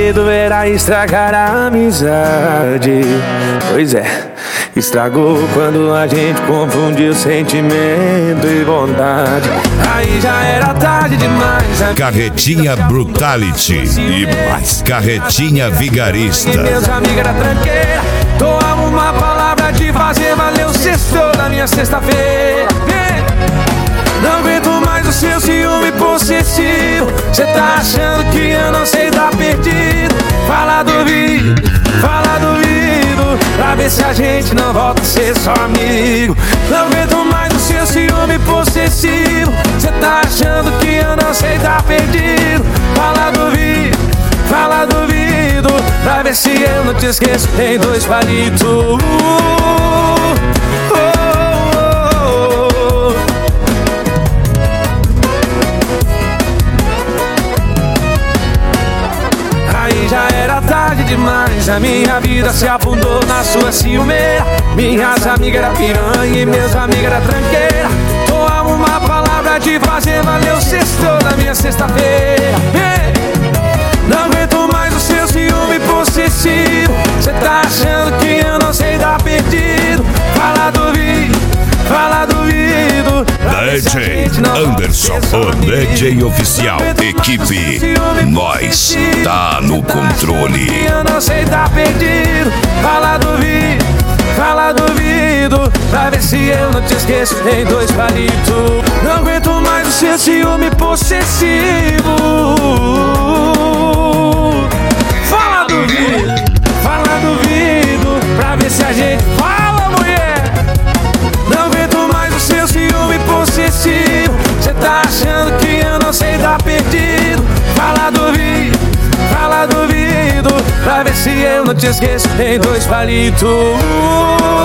medo era estragar a amizade. Pois é, estragou quando a gente confundiu sentimento e vontade. Aí já era tarde demais. Carretinha Brutality e mais Carretinha Vigarista. Meus amigos era tranqueira. Toava uma palavra de fazer valer o sexto da minha sexta-feira. Não aguento mais o seu ciúme possessivo. Cê tá achando que eu não sei, tá perdido. Fala duvido, pra ver se a gente não volta a ser só amigo. Não aguento mais o seu ciúme possessivo. Cê tá achando que eu não sei, tá perdido. Fala duvido, pra ver se eu não te esqueço. Tem 2 palitos. Já era tarde demais, a minha vida se afundou na sua ciumeira. Minhas amigas eram piranha e meus amigos eram tranqueira. Toava uma palavra de fazer valer o sexto da minha sexta-feira. Não aguento mais o seu ciúme possessivo. Cê tá achando que eu não sei, tá perdido. Fala duvido, DJ Anderson, o DJ oficial. Equipe, nós tá no controle. Eu não sei, tá perdido. Fala duvido, pra ver se eu não te esqueço. Tem 2 palitos. Não aguento mais o seu ciúme possessivo. Fala duvido, pra ver se a gente fala, mulher. Não aguento mais o seu ciúme possessivo. Cê tá achando que eu não sei, tá perdido. Fala duvido, pra ver se eu não te esqueço. Tem 2 palitos.